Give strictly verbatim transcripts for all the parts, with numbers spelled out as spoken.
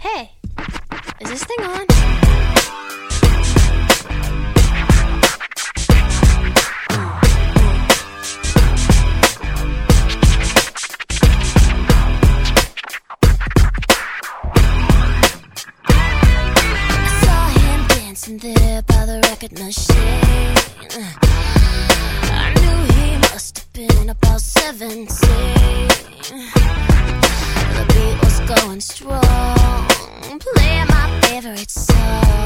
Hey, is this thing on? I saw him dancing there by the record machine. I knew he must have been about seventeen. The beat was going strong, playing my favorite song.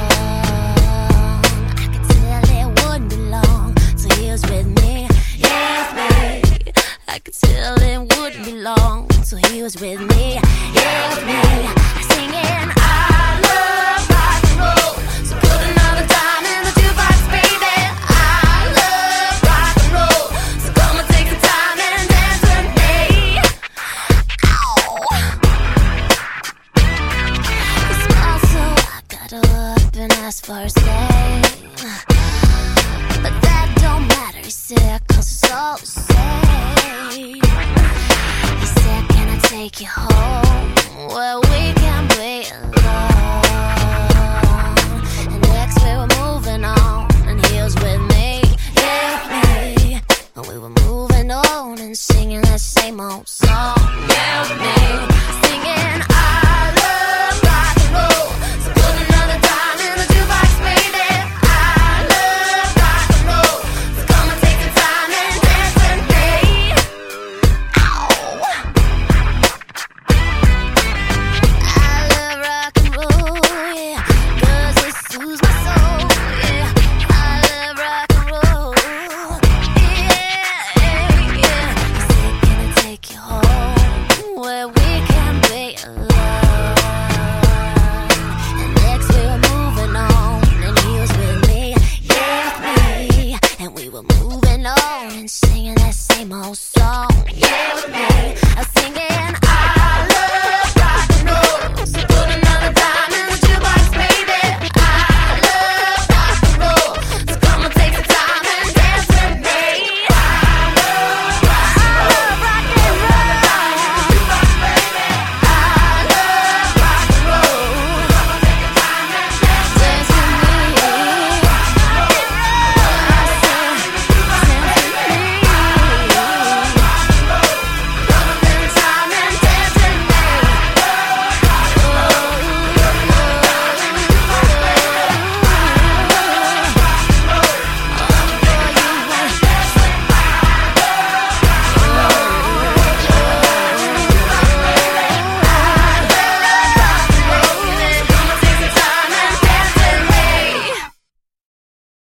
I could tell it wouldn't be long till he was with me, yeah, with me. I could tell it wouldn't be long till he was with me, yeah, with me. Singing, I love rock and roll, so put another dime in the jukebox, baby. I love rock and roll, so come and take the time and dance with me. Ow. He smiled, so I got up and asked for his name, but that don't matter, he said, cause it's all the same. He said, can I take you home where we can play alone?